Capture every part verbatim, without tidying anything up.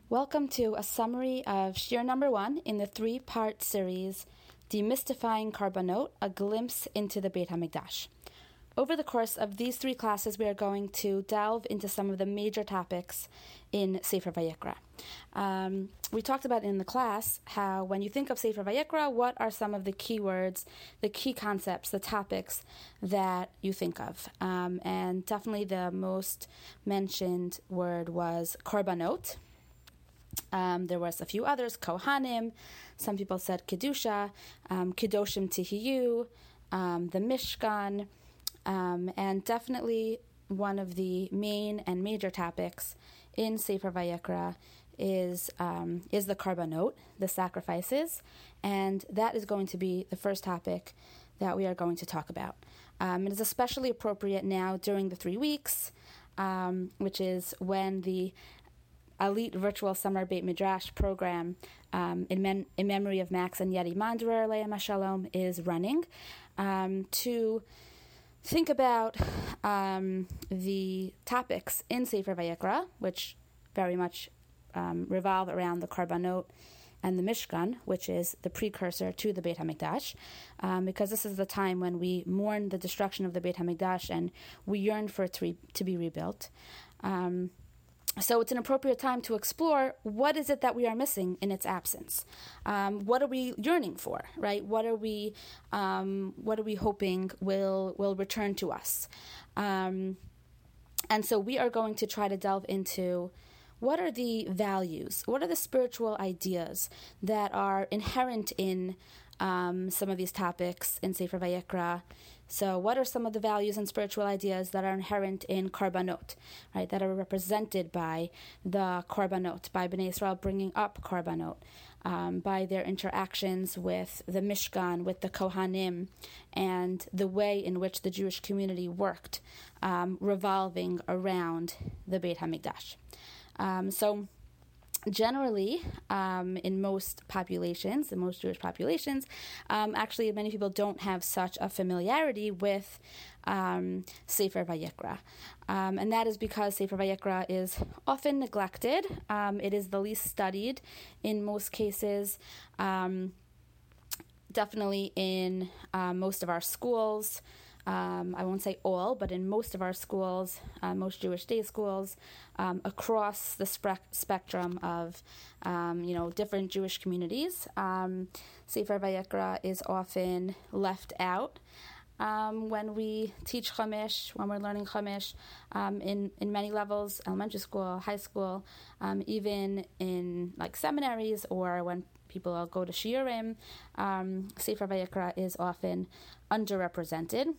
Welcome to a summary of Shir number one in the three-part series, Demystifying Korbanot, A Glimpse into the Beit HaMikdash. Over the course of these three classes, we are going to delve into some of the major topics in Sefer Vayikra. Um, we talked about in the class how when you think of Sefer Vayikra, what are some of the key words, the key concepts, the topics that you think of. Um, and definitely the most mentioned word was Korbanot. Um, there was a few others, Kohanim, some people said Kedusha, um, Kedoshim Tihiyu, um, the Mishkan, um, and definitely one of the main and major topics in Sefer Vayikra is um, is the Korbanot, the sacrifices, and that is going to be the first topic that we are going to talk about. Um, it is especially appropriate now during the three weeks, um, which is when the Elite Virtual Summer Beit Midrash program um, in, men- in memory of Max and Yeti Manderer, Leah Mashalom, is running um, to think about um, the topics in Sefer Vayikra, which very much um, revolve around the Korbanot and the Mishkan, which is the precursor to the Beit HaMikdash, um, because this is the time when we mourn the destruction of the Beit HaMikdash and we yearn for it to, re- to be rebuilt. Um, So it's an appropriate time to explore what is it that we are missing in its absence. Um, what are we yearning for, right? What are we, um, what are we hoping will will return to us? Um, and so we are going to try to delve into what are the values, what are the spiritual ideas that are inherent in um, some of these topics in Sefer Vayikra. So what are some of the values and spiritual ideas that are inherent in Korbanot, right, that are represented by the Korbanot, by Bnei Israel bringing up Korbanot, um, by their interactions with the Mishkan, with the Kohanim, and the way in which the Jewish community worked, um, revolving around the Beit HaMikdash. Um, so Generally, um, in most populations, in most Jewish populations, um, actually many people don't have such a familiarity with um, Sefer Vayikra. Um, and that is because Sefer Vayikra is often neglected. Um, it is the least studied in most cases, um, definitely in uh, most of our schools. Um, I won't say all, but in most of our schools, uh, most Jewish day schools, um, across the spe- spectrum of, um, you know, different Jewish communities, um, Sefer Vayikra is often left out um, when we teach Chumash, when we're learning Chumash, um, in, in many levels, elementary school, high school, um, even in like seminaries or when people go to Shiurim, um, Sefer Vayikra is often underrepresented.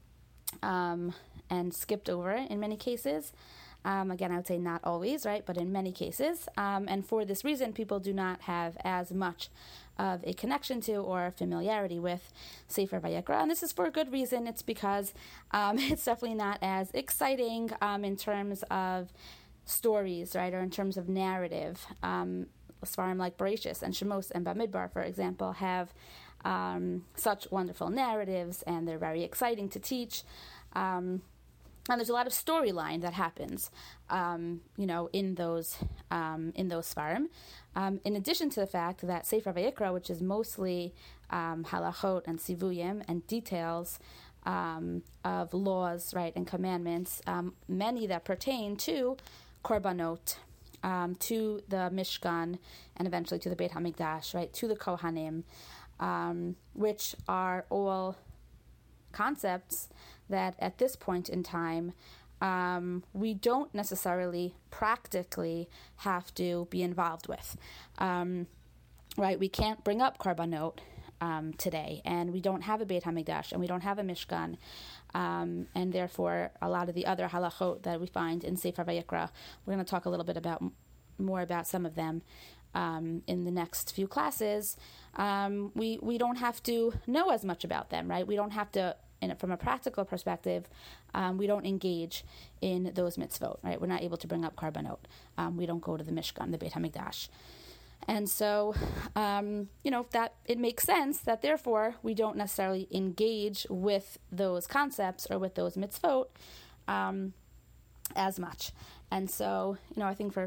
Um, and skipped over in many cases. Um, again, I would say not always, right, but in many cases. Um, and for this reason, people do not have as much of a connection to or familiarity with Sefer Vayikra. And this is for a good reason. It's because um, it's definitely not as exciting um, in terms of stories, right, or in terms of narrative. Um, Svarim like Bereshis and Shemos and Bamidbar, for example, have Um, such wonderful narratives, and they're very exciting to teach. Um, and there's a lot of storyline that happens, um, you know, in those um, in those Sfarim. Um, in addition to the fact that Sefer Vayikra, which is mostly um, halachot and sivuyim and details um, of laws, right, and commandments, um, many that pertain to Korbanot, um, to the Mishkan, and eventually to the Beit HaMikdash, right, to the Kohanim. Um, which are all concepts that at this point in time um, we don't necessarily practically have to be involved with. Um, right? We can't bring up Korbanot um, today, and we don't have a Beit HaMikdash, and we don't have a Mishkan, um, and therefore a lot of the other halachot that we find in Sefer Vayikra, we're going to talk a little bit about more about some of them um, in the next few classes. Um, we, we don't have to know as much about them, right? We don't have to, in, from a practical perspective, um, we don't engage in those mitzvot, right? We're not able to bring up Korbanot. Um, we don't go to the Mishkan, the Beit HaMikdash. And so, um, you know, that it makes sense that therefore we don't necessarily engage with those concepts or with those mitzvot um, as much. And so, you know, I think for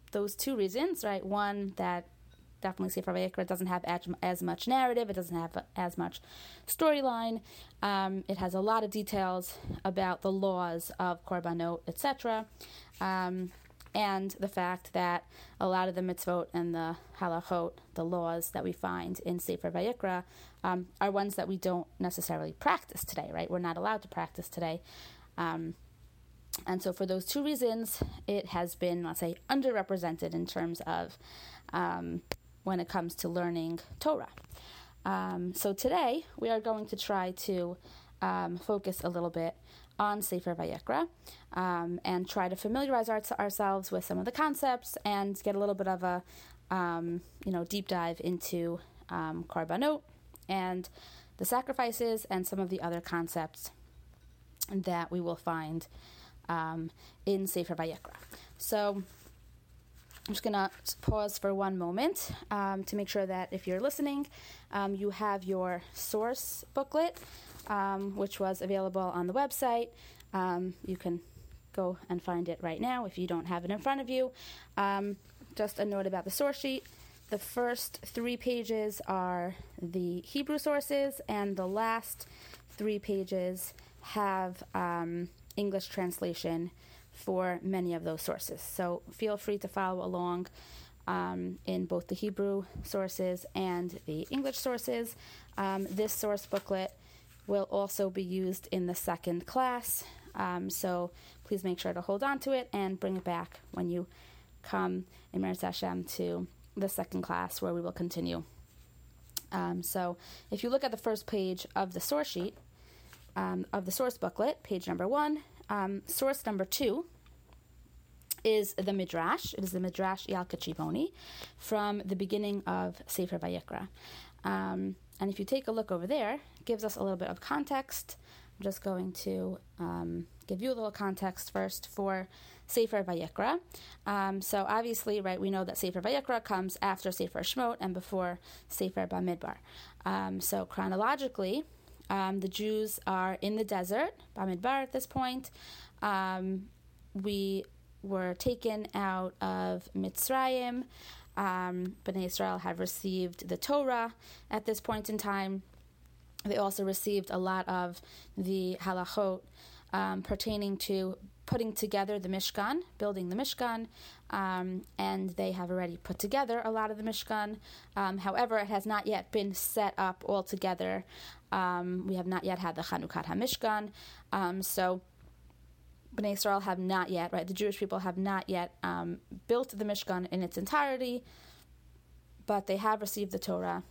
those two reasons, right? One, that definitely Sefer Vayikra doesn't have as, as much narrative. It doesn't have as much storyline. Um, it has a lot of details about the laws of Korbanot, et cetera. Um, and the fact that a lot of the mitzvot and the halachot, the laws that we find in Sefer Vayikra, um, are ones that we don't necessarily practice today, right? We're not allowed to practice today. Um, and so for those two reasons, it has been, let's say, underrepresented in terms of um, when it comes to learning Torah. Um, so today, we are going to try to um, focus a little bit on Sefer Vayikra um, and try to familiarize our, ourselves with some of the concepts and get a little bit of a um, you know deep dive into um, Korbanot and the sacrifices and some of the other concepts that we will find um, in Sefer Vayikra. So I'm just going to pause for one moment um, to make sure that if you're listening, um, you have your source booklet, um, which was available on the website. Um, you can go and find it right now if you don't have it in front of you. Um, just a note about the source sheet. The first three pages are the Hebrew sources, and the last three pages have um, English translation for many of those sources. So feel free to follow along um, in both the Hebrew sources and the English sources. Um, this source booklet will also be used in the second class, um, so please make sure to hold on to it and bring it back when you come in Meretz Hashem to the second class, where we will continue. Um, so if you look at the first page of the source sheet, um, of the source booklet, page number one, Um, source number two is the Midrash. It is the Midrash Yalkut Shimoni from the beginning of Sefer Vayikra. Um, and if you take a look over there, it gives us a little bit of context. I'm just going to um, give you a little context first for Sefer Vayikra. Um, so obviously, right, we know that Sefer Vayikra comes after Sefer Shemot and before Sefer Bamidbar. Um, so chronologically, Um, the Jews are in the desert, Bamidbar at this point. Um, we were taken out of Mitzrayim. Um, Bnei Israel have received the Torah at this point in time. They also received a lot of the halachot um, pertaining to putting together the Mishkan, building the Mishkan, um, and they have already put together a lot of the Mishkan. Um, however, it has not yet been set up all together. Um, we have not yet had the Chanukat HaMishkan. Um, so Bnei Israel have not yet, right, the Jewish people have not yet um, built the Mishkan in its entirety, but they have received the Torah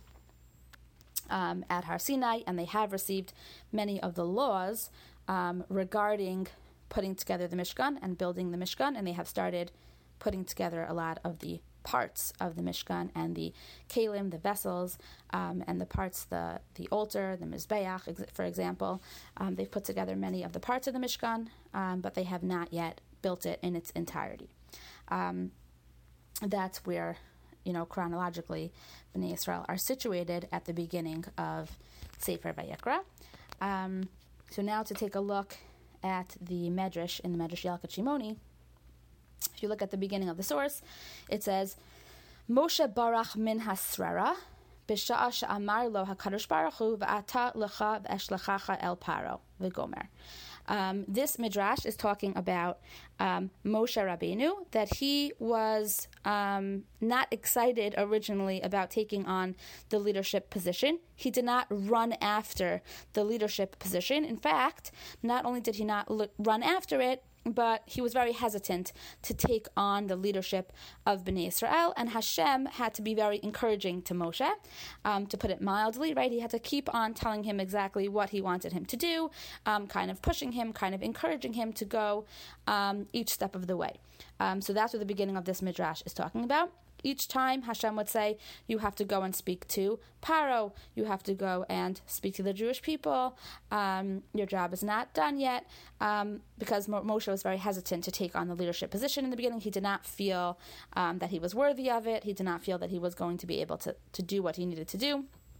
um, at Har Sinai, and they have received many of the laws um, regarding putting together the Mishkan and building the Mishkan, and they have started putting together a lot of the parts of the Mishkan and the kalim, the vessels, um, and the parts, the the altar, the Mizbeach, for example. Um, they've put together many of the parts of the Mishkan, um, but they have not yet built it in its entirety. Um, that's where, you know, chronologically, Bnei Israel are situated at the beginning of Sefer Vayikra. Um, so now to take a look at the Medrash in the Medrash Yalkut Shimoni. If you look at the beginning of the source, it says, Moshe barach min hasrara, b'sha'a she'amar lo HaKadosh Baruch Hu, v'ata lecha v'eshlechacha el paro, v'gomer. Um, this Midrash is talking about um, Moshe Rabbeinu, that he was um, not excited originally about taking on the leadership position. He did not run after the leadership position. In fact, not only did he not look, run after it, but he was very hesitant to take on the leadership of Bnei Israel, and Hashem had to be very encouraging to Moshe, um, to put it mildly, right? He had to keep on telling him exactly what he wanted him to do, um, kind of pushing him, kind of encouraging him to go um, each step of the way. Um, so that's what the beginning of this Midrash is talking about. Each time Hashem would say, you have to go and speak to Paro, you have to go and speak to the Jewish people, um, your job is not done yet, um, because Moshe was very hesitant to take on the leadership position in the beginning. He did not feel um, that he was worthy of it. He did not feel that he was going to be able to, to do what he needed to do.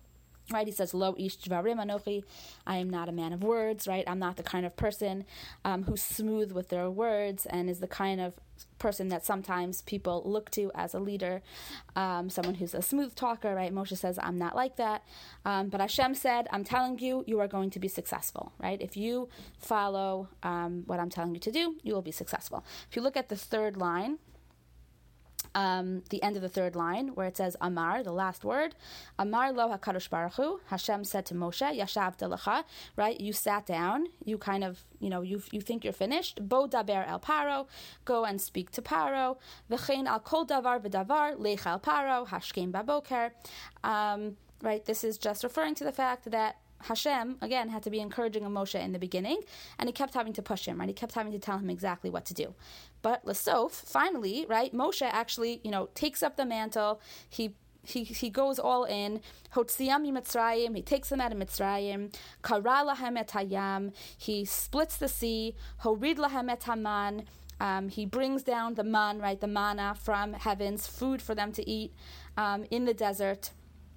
Right, he says, Lo ish dvarim anochi, I am not a man of words, right? I'm not the kind of person um, who's smooth with their words and is the kind of person that sometimes people look to as a leader, um, someone who's a smooth talker, right? Moshe says, I'm not like that. Um, but Hashem said, I'm telling you, you are going to be successful, right? If you follow um, what I'm telling you to do, you will be successful. If you look at the third line, Um, the end of the third line, where it says Amar, the last word, Amar lo HaKadosh Baruch Hu, Hashem said to Moshe, Yashavta lecha, right? You sat down, you kind of, you know, you you think you're finished. Bo daber el Paro, go and speak to Paro. V'chein al kol davar v'davar, lech al Paro, hashkem baboker. Um, right, this is just referring to the fact that Hashem, again, had to be encouraging Moshe in the beginning, and he kept having to push him, right? He kept having to tell him exactly what to do. But Lesof, finally, right, Moshe actually, you know, takes up the mantle, he he he goes all in, Hotziam Mitzrayim, he takes them out of Mitzrayim, Kara lahem et hayam, he splits the sea, Horid lahem et haman, um, he brings down the man, right, the manna from heavens, food for them to eat um, in the desert.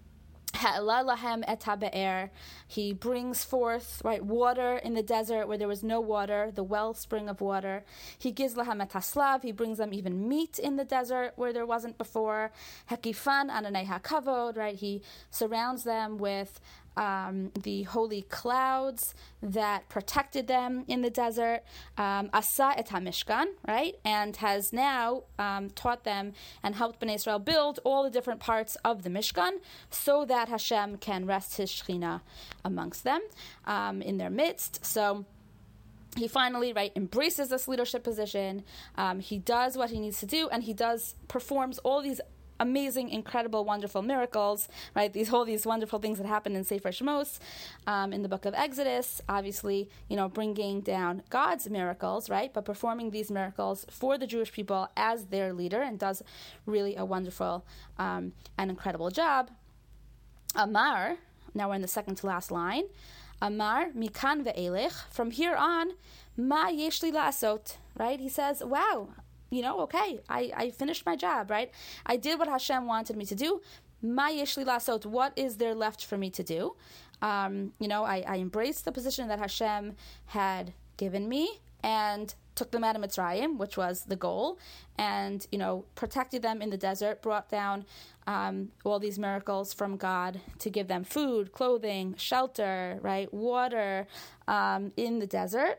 He brings forth, right, water in the desert where there was no water, the wellspring of water. He gives lahem et haslav, he brings them even meat in the desert where there wasn't before. Hekifan ananei hakavod, right, he surrounds them with Um, the holy clouds that protected them in the desert, um, Asa et HaMishkan, right, and has now um, taught them and helped Bnei Israel build all the different parts of the Mishkan so that Hashem can rest His Shekhinah amongst them, um, in their midst. So he finally, right, embraces this leadership position. Um, he does what he needs to do, and he does performs all these amazing, incredible, wonderful miracles, right? These all these wonderful things that happened in Sefer Shemos, um, in the book of Exodus, obviously, you know, bringing down God's miracles, right? But performing these miracles for the Jewish people as their leader, and does really a wonderful um, and incredible job. Amar, now we're in the second to last line, Amar mikan ve'elech, from here on, ma yesh li la'asot, right? He says, wow, you know, okay, I, I finished my job, right? I did what Hashem wanted me to do. Ma yesh li la'asot, what is there left for me to do? Um, you know, I, I embraced the position that Hashem had given me and took them out of Mitzrayim, which was the goal, and, you know, protected them in the desert, brought down um, all these miracles from God to give them food, clothing, shelter, right, water um, in the desert,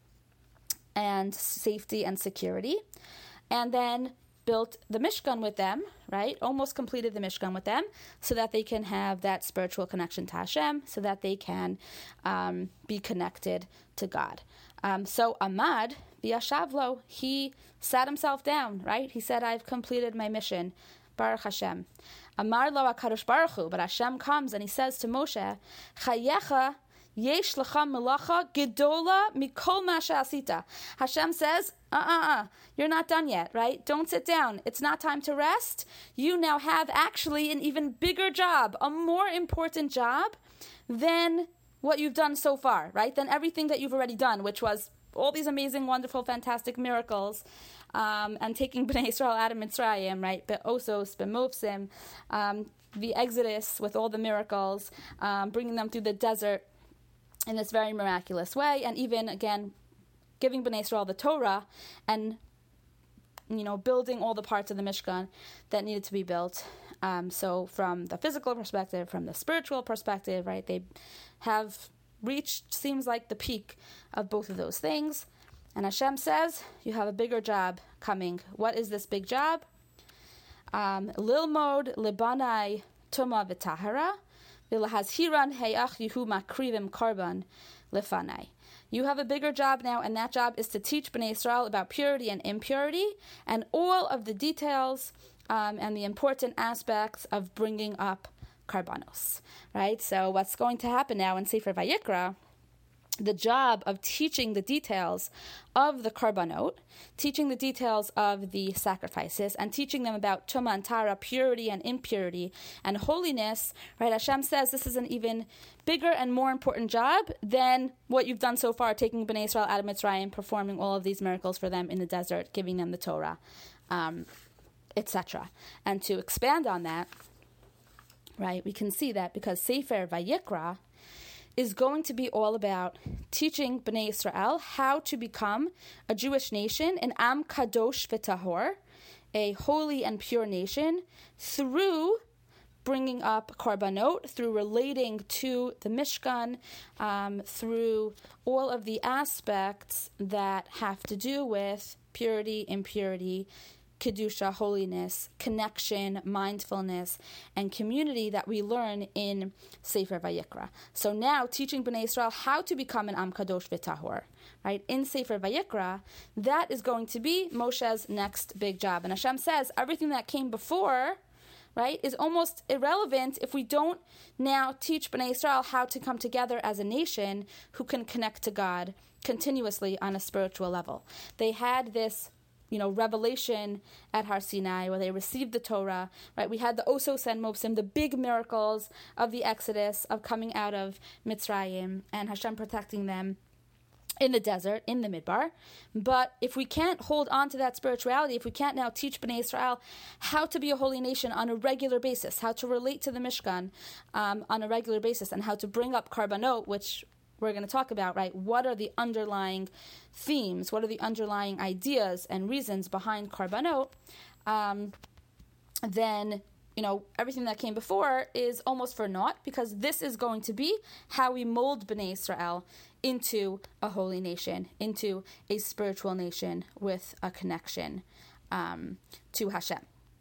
and safety and security. And then built the Mishkan with them, right? Almost completed the Mishkan with them, so that they can have that spiritual connection to Hashem, so that they can um, be connected to God. Um, so Amad v'yashavlo, he sat himself down, right? He said, I've completed my mission. Baruch Hashem. Amar lo HaKadosh Baruch Hu, but Hashem comes and he says to Moshe, Chayecha yesh lecha melacha gedola mikol ma she'asita. Hashem says, uh-uh-uh, you're not done yet, right? Don't sit down. It's not time to rest. You now have actually an even bigger job, a more important job than what you've done so far, right? Than everything that you've already done, which was all these amazing, wonderful, fantastic miracles, um, and taking Bnei Israel out of Mitzrayim, right? Be'osos, be'mofsim, um, the Exodus with all the miracles, um, bringing them through the desert in this very miraculous way, and even, again, giving Bnei Israel the Torah, and, you know, building all the parts of the Mishkan that needed to be built. Um, so from the physical perspective, from the spiritual perspective, right, they have reached, seems like, the peak of both of those things. And Hashem says, you have a bigger job coming. What is this big job? Um, Lilmod libanai tuma v'tahara v'lahazhiran heyach yehu makrivim karban lefanai. You have a bigger job now, and that job is to teach Bnei Israel about purity and impurity, and all of the details um, and the important aspects of bringing up karbanos, right? So what's going to happen now in Sefer Vayikra, the job of teaching the details of the karbanot, teaching the details of the sacrifices, and teaching them about tuma and tara, purity and impurity, and holiness, right? Hashem says this is an even bigger and more important job than what you've done so far, taking Bnei Israel out of Mitzrayim, performing all of these miracles for them in the desert, giving them the Torah, um, et cetera. And to expand on that, right? We can see that because Sefer Vayikra is going to be all about teaching Bnei Israel how to become a Jewish nation, an Am Kadosh V'Tahor, a holy and pure nation, through bringing up Korbanot, through relating to the Mishkan, um, through all of the aspects that have to do with purity, impurity, Kedusha, holiness, connection, mindfulness, and community that we learn in Sefer Vayikra. So now, teaching Bnei Israel how to become an Am Kadosh V'Tahor, right, in Sefer Vayikra, that is going to be Moshe's next big job. And Hashem says everything that came before, right, is almost irrelevant if we don't now teach Bnei Israel how to come together as a nation who can connect to God continuously on a spiritual level. They had this, you know, revelation at Har Sinai where they received the Torah, right? We had the Osos and Mopsim, the big miracles of the Exodus, of coming out of Mitzrayim, and Hashem protecting them in the desert, in the Midbar. But if we can't hold on to that spirituality, if we can't now teach Bnei Israel how to be a holy nation on a regular basis, how to relate to the Mishkan um, on a regular basis, and how to bring up Korbanot, which we're going to talk about, right? What are the underlying themes? What are the underlying ideas and reasons behind Korbanot? Um, then, you know, everything that came before is almost for naught, because this is going to be how we mold Bnei Israel into a holy nation, into a spiritual nation with a connection um, to Hashem.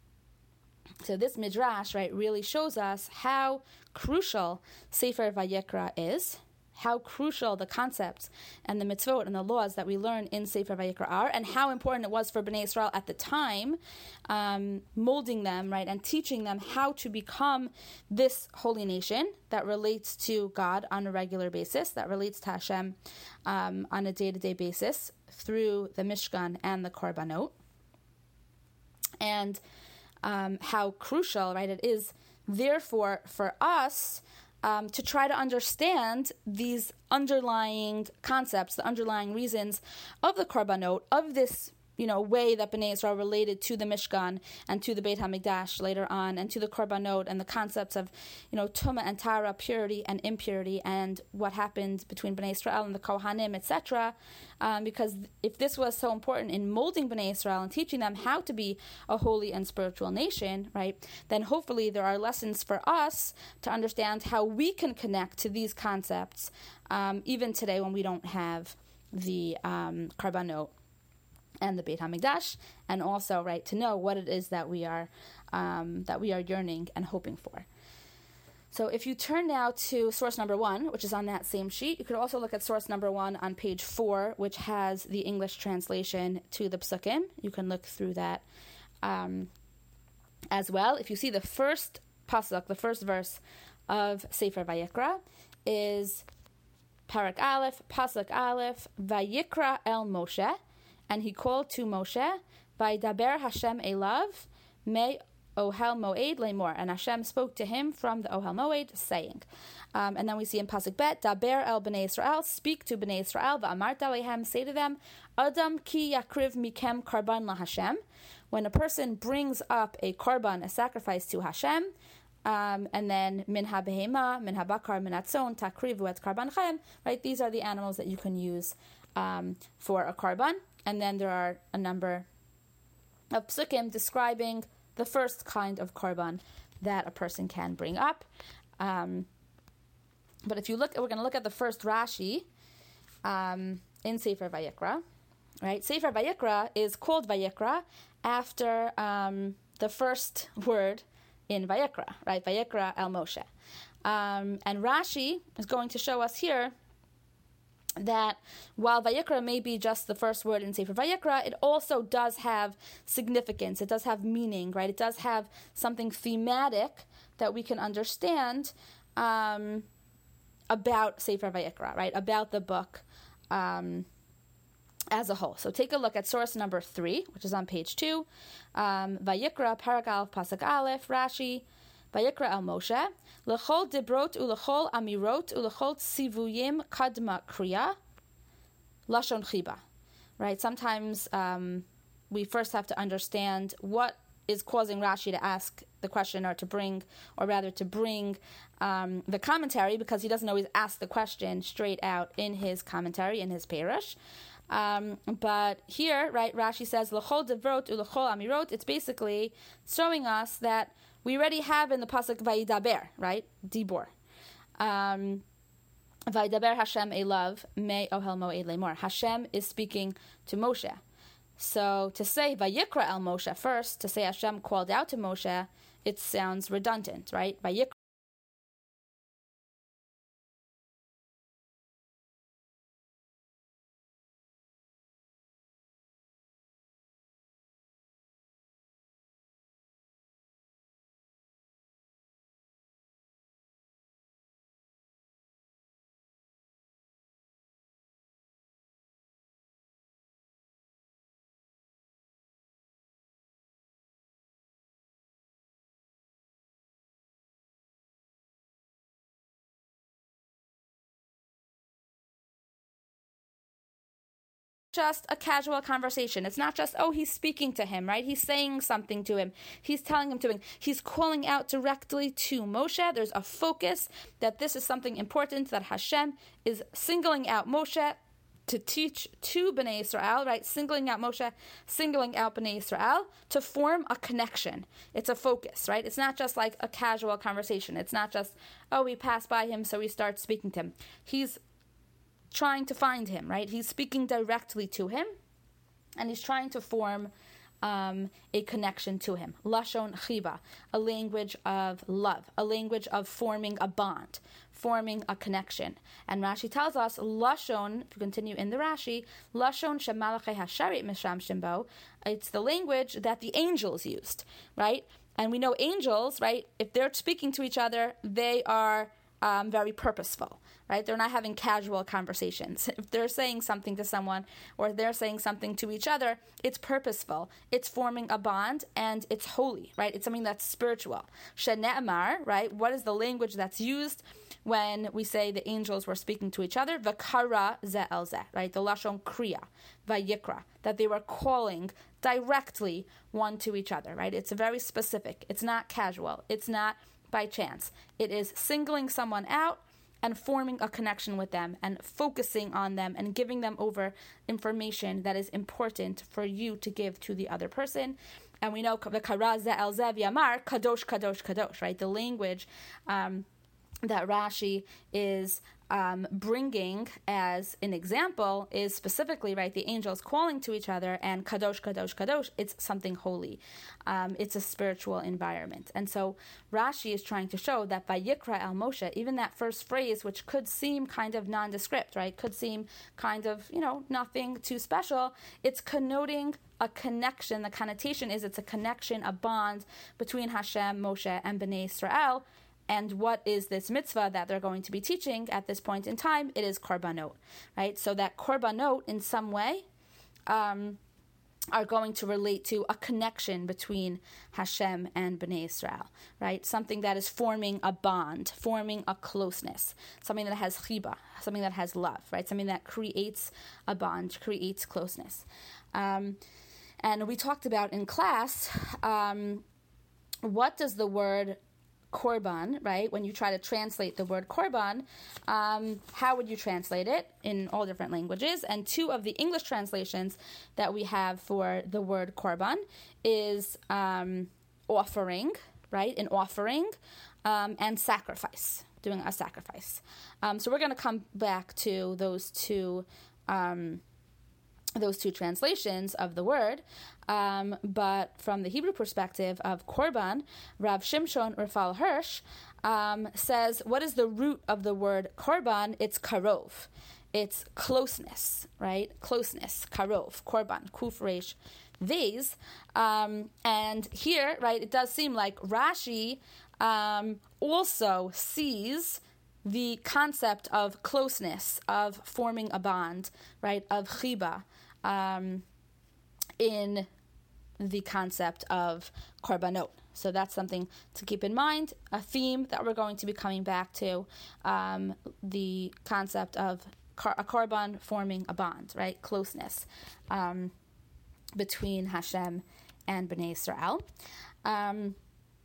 So this midrash, right, really shows us how crucial Sefer Vayikra is, how crucial the concepts and the mitzvot and the laws that we learn in Sefer Vayikra are, and how important it was for Bnei Israel at the time, um, molding them, right, and teaching them how to become this holy nation that relates to God on a regular basis, that relates to Hashem um, on a day-to-day basis through the Mishkan and the Korbanot, and um, how crucial, right, it is, therefore, for us Um, to try to understand these underlying concepts, the underlying reasons of the Korbanot, of this, you know, way that Bnei Israel related to the Mishkan and to the Beit HaMikdash later on, and to the Korbanot, and the concepts of, you know, Tumah and Tara, purity and impurity, and what happened between Bnei Israel and the Kohanim, et cetera. Um, because if this was so important in molding Bnei Israel and teaching them how to be a holy and spiritual nation, right, then hopefully there are lessons for us to understand how we can connect to these concepts um, even today when we don't have the um, Korbanot and the Beit HaMikdash, and also, right, to know what it is that we are um, that we are yearning and hoping for. So if you turn now to source number one, which is on that same sheet, you could also look at source number one on page four, which has the English translation to the Psukim. You can look through that um, as well. If you see the first pasuk, the first verse of Sefer Vayikra is Parak Aleph, Pasuk Aleph, Vayikra el Moshe, and he called to Moshe, Vaydaber Hashem elav, me Ohel Moed lemor, and Hashem spoke to him from the Ohel Moed, saying. Um, and then we see in Pasuk Bet, Daber el Bnei Israel, speak to Bnei Israel, Va'amart alehem, say to them, Adam ki yakriv mikem karban la Hashem. When a person brings up a karban, a sacrifice to Hashem, um, and then min ha-behema, min ha-bakar, min ha-tzon, takrivu et karbanchem, right? These are the animals that you can use um, for a karban. And then there are a number of psukim describing the first kind of korban that a person can bring up. Um, but if you look, we're going to look at the first Rashi um, in Sefer Vayikra, right? Sefer Vayikra is called Vayikra after um, the first word in Vayikra, right? Vayikra el Moshe. Um, and Rashi is going to show us here that while Vayikra may be just the first word in Sefer Vayikra, it also does have significance. It does have meaning, right? It does have something thematic that we can understand um, about Sefer Vayikra, right? About the book um, as a whole. So take a look at source number three, which is on page two. Um, Vayikra, Parak Aleph, Pasuk Aleph, Rashi, Vayikra el Moshe, L'chol dibrot u'l'chol amirot u'l'chol tzivuyim kadma kriya, lashon chiba. Right? Sometimes um, we first have to understand what is causing Rashi to ask the question, or to bring, or rather to bring um, the commentary, because he doesn't always ask the question straight out in his commentary, in his Perush. Um, but here, right, Rashi says, L'chol devrot u'l'chol amirot, it's basically showing us that we already have in the pasuk Vayidaber, right, Dibor. Um, Vayidaber Hashem elav me ohel moed lemor. Hashem is speaking to Moshe. So to say Vayikra el Moshe first, to say Hashem called out to Moshe, it sounds redundant, right? Vayikra just a casual conversation. It's not just, oh, he's speaking to him, right? He's saying something to him. He's telling him to him. He's calling out directly to Moshe. There's a focus that this is something important, that Hashem is singling out Moshe to teach to Bnei Israel, right? Singling out Moshe, singling out Bnei Israel to form a connection. It's a focus, right? It's not just like a casual conversation. It's not just, oh, we passed by him, so we start speaking to him. He's trying to find him, right? He's speaking directly to him, and he's trying to form um, a connection to him. Lashon chiba, a language of love, a language of forming a bond, forming a connection. And Rashi tells us, Lashon, if you continue in the Rashi, Lashon shemalachei hasharit mishamshim bo, it's the language that the angels used, right? And we know angels, right, if they're speaking to each other, they are Um, very purposeful, right? They're not having casual conversations. If they're saying something to someone, or they're saying something to each other, it's purposeful. It's forming a bond, and it's holy, right? It's something that's spiritual. Shene'amar, right? What is the language that's used when we say the angels were speaking to each other? V'kara ze el ze, right? The lashon kriya, vayikra, that they were calling directly one to each other, right? It's very specific. It's not casual. It's not by chance. It is singling someone out and forming a connection with them, and focusing on them, and giving them over information that is important for you to give to the other person. And we know the karaz el zev yamar kadosh kadosh kadosh, right? The language um, that Rashi is um, bringing as an example is specifically, right, the angels calling to each other, and kadosh kadosh kadosh, it's something holy. Um, it's a spiritual environment. And so Rashi is trying to show that by Yikra el Moshe, even that first phrase, which could seem kind of nondescript, right, could seem kind of, you know, nothing too special, it's connoting a connection. The connotation is it's a connection, a bond between Hashem, Moshe, and Bnei Israel. And what is this mitzvah that they're going to be teaching at this point in time? It is korbanot, right? So that korbanot, in some way, um, are going to relate to a connection between Hashem and Bnei Israel, right? Something that is forming a bond, forming a closeness, something that has chiba, something that has love, right? Something that creates a bond, creates closeness. Um, and we talked about in class, um, what does the word korban, right? When you try to translate the word korban, um, how would you translate it in all different languages? And two of the English translations that we have for the word korban is um, offering, right? An offering, um, and sacrifice, doing a sacrifice. Um, so we're going to come back to those two um those two translations of the word, um, but from the Hebrew perspective of korban, Rav Shimshon Rafal Hirsch um, says, what is the root of the word korban? It's karov. It's closeness, right? Closeness, karov, korban, kuf resh vez. Um, and here, right, it does seem like Rashi um, also sees the concept of closeness, of forming a bond, right, of chiba, Um, in the concept of korbanot. So that's something to keep in mind, a theme that we're going to be coming back to, um, the concept of kar- a korban forming a bond, right, closeness um, between Hashem and Bnei Israel. Um,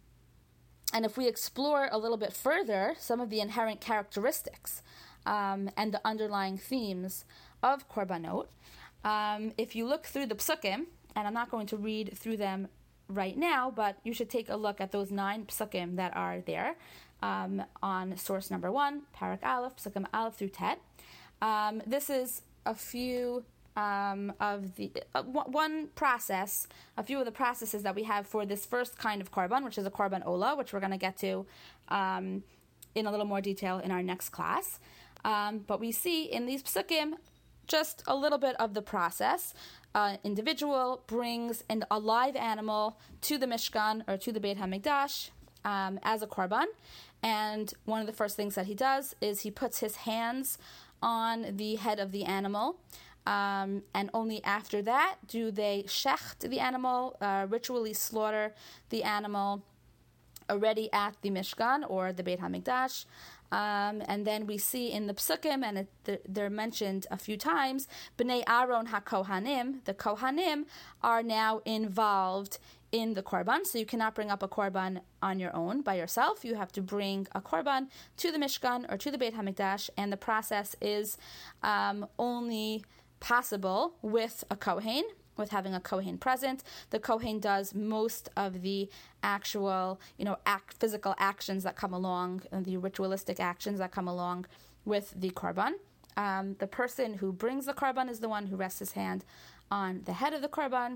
and if we explore a little bit further some of the inherent characteristics um, and the underlying themes of Korbanot, um, if you look through the psukim, and I'm not going to read through them right now, but you should take a look at those nine psukim that are there um, on source number one, Parak Aleph, psukim Aleph through Tet. Um, this is a few um, of the uh, one process, a few of the processes that we have for this first kind of korban, which is a korban ola, which we're going to get to um, in a little more detail in our next class. Um, but we see in these psukim just a little bit of the process. Uh, individual brings an, a live animal to the Mishkan or to the Beit HaMikdash um, as a korban, and one of the first things that he does is he puts his hands on the head of the animal, um, and only after that do they shecht the animal, uh, ritually slaughter the animal already at the Mishkan or the Beit HaMikdash. Um, and then we see in the psukim, and it, they're mentioned a few times, Bnei Aaron HaKohanim, the Kohanim, are now involved in the korban. So you cannot bring up a korban on your own by yourself. You have to bring a korban to the Mishkan or to the Beit HaMikdash, and the process is um, only possible with a Kohen, with having a Kohen present. The Kohen does most of the actual, you know, act, physical actions that come along, and the ritualistic actions that come along with the korban. Um, the person who brings the korban is the one who rests his hand on the head of the korban,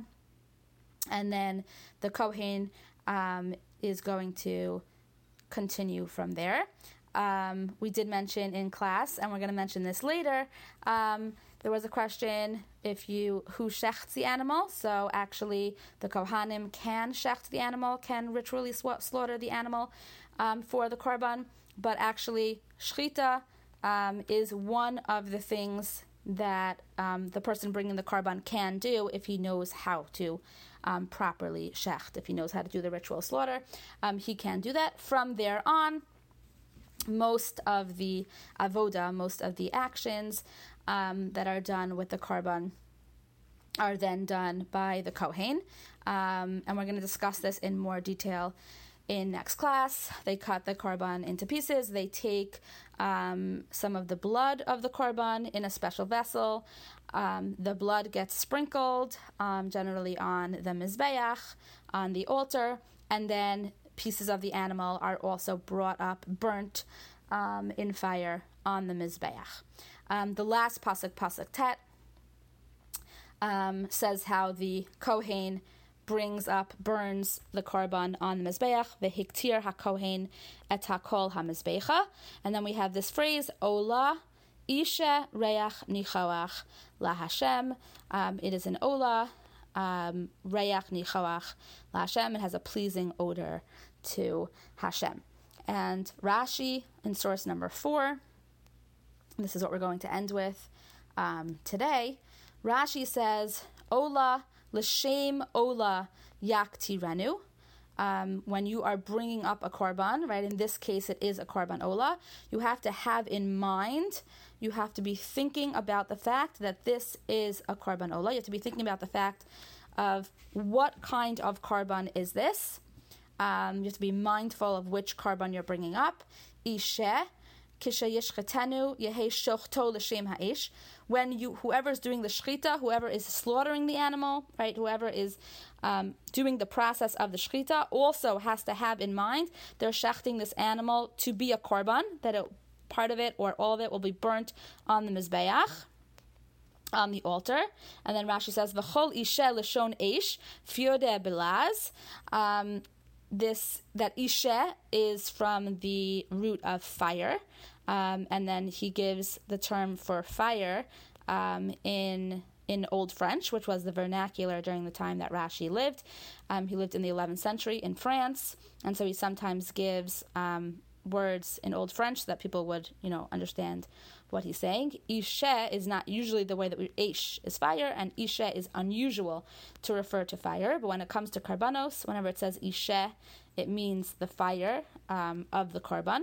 and then the Kohen um, is going to continue from there. Um, we did mention in class, and we're going to mention this later, um, there was a question if you who shechts the animal. So actually, the Kohanim can shecht the animal, can ritually sw- slaughter the animal um, for the korban. But actually, shchita um, is one of the things that um, the person bringing the korban can do if he knows how to um, properly shecht, if he knows how to do the ritual slaughter. Um, he can do that. From there on, most of the avoda, most of the actions um, that are done with the korban are then done by the Kohen. Um, and we're going to discuss this in more detail in next class. They cut the korban into pieces. They take um, some of the blood of the korban in a special vessel. Um, the blood gets sprinkled, um, generally on the mizbeach, on the altar, and then pieces of the animal are also brought up, burnt um, in fire on the mizbeach. Um, the last pasuk, pasuk tet, um, says how the Kohen brings up, burns the korban on the mizbeach, vehiktir hakohen et hakol hamizbecha, and then we have this phrase, ola isha reach nichoach la Hashem. Um, it is an ola, um, reach nichoach la Hashem. It has a pleasing odor to Hashem. And Rashi in source number four, this is what we're going to end with um, today. Rashi says, ola l'shem ola yaktirenu. Um, when you are bringing up a korban, right, in this case it is a korban ola, you have to have in mind, you have to be thinking about the fact that this is a korban ola. You have to be thinking about the fact of what kind of korban is this. Um, you have to be mindful of which korban you're bringing up. Isheh, kisha yishchetenu yehe shochto l'shem ha'ish. When you, whoever is doing the shchita, whoever is slaughtering the animal, right, whoever is um, doing the process of the shchita, also has to have in mind they're shechting this animal to be a korban, that it, part of it or all of it will be burnt on the mizbeach, on the altar. And then Rashi says, v'chol ishe l'shon eish, fiode belaz. Um, this, that ishe is from the root of fire. Um, and then he gives the term for fire um, in in Old French, which was the vernacular during the time that Rashi lived. Um, he lived in the eleventh century in France, and so he sometimes gives um, words in Old French so that people would, you know, understand what he's saying. Ishe is not usually the way that we, Eish is fire, and Ishe is unusual to refer to fire. But when it comes to karbanos, whenever it says Ishe, it means the fire um, of the korban.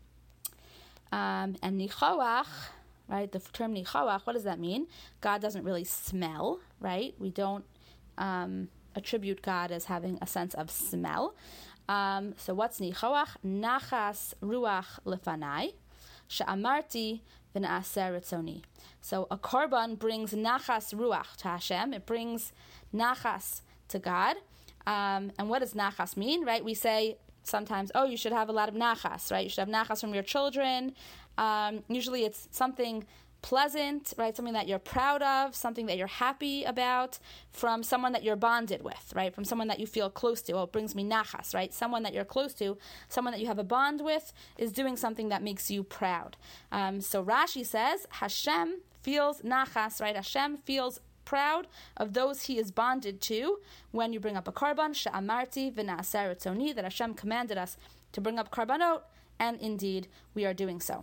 Um, and nichoach, right, the term nichoach, what does that mean? God doesn't really smell, right? We don't, um, attribute God as having a sense of smell. Um, so what's nichoach? Nachas ruach lefanai, she'amarti v'na'aser ritzoni. So a korban brings nachas ruach to Hashem. It brings nachas to God. Um, and what does nachas mean, right? We say sometimes, oh, you should have a lot of nachas, right? You should have nachas from your children. Um, usually it's something pleasant, right? Something that you're proud of, something that you're happy about from someone that you're bonded with, right? From someone that you feel close to. Oh, it brings me nachas, right? Someone that you're close to, someone that you have a bond with is doing something that makes you proud. Um, so Rashi says, Hashem feels nachas, right? Hashem feels proud of those he is bonded to when you bring up a korban, she'amarti v'na'aser ritzoni, that Hashem commanded us to bring up korbanot, and indeed we are doing so.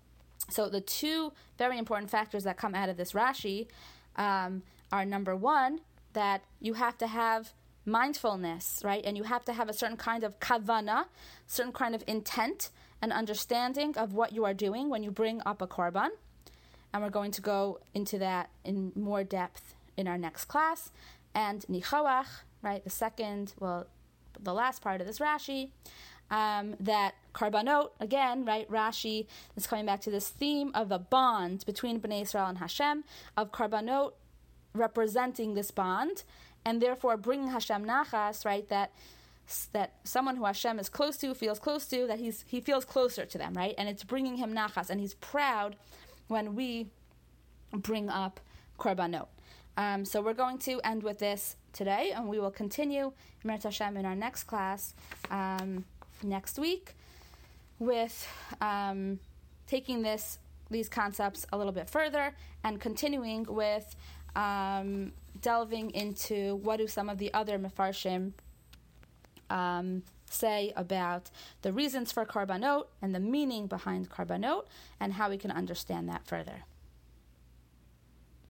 So the two very important factors that come out of this Rashi um, are, number one, that you have to have mindfulness, right? And you have to have a certain kind of kavana, certain kind of intent and understanding of what you are doing when you bring up a korban. And we're going to go into that in more depth in our next class. And nichoach, right, the second, well, the last part of this Rashi, Um, that karbanot, again, right, Rashi is coming back to this theme of a bond between Bnei Israel and Hashem, of karbanot representing this bond, and therefore bringing Hashem nachas, right, that that someone who Hashem is close to, feels close to, that he's he feels closer to them, right, and it's bringing him nachas, and he's proud when we bring up karbanot. Um, so we're going to end with this today, and we will continue Me'eretz Hashem in our next class, um, next week, with um, taking this these concepts a little bit further and continuing with um, delving into what do some of the other mefarshim um, say about the reasons for karbanot and the meaning behind karbanot and how we can understand that further.